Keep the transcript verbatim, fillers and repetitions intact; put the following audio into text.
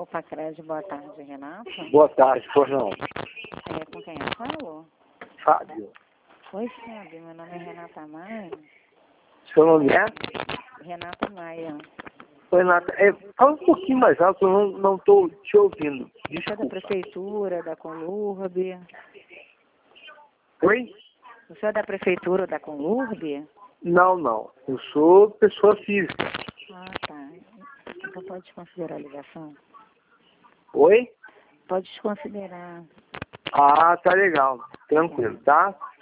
o Pacred, boa tarde, Renato. Boa tarde, por não. É, com quem eu falo? Fábio. Oi, Fábio, meu nome é Renata Maia. Seu nome é? Renata Maia. Oi, Renata. É, fala um pouquinho mais alto, eu não estou te ouvindo. Você é da Desculpa. prefeitura, da Conlurb? Oi? Você é da prefeitura da Conlurb? Não, não. Eu sou pessoa física. Ah, tá. Então pode desconsiderar a ligação? Oi? Pode desconsiderar. Ah, tá legal. Tranquilo, tá?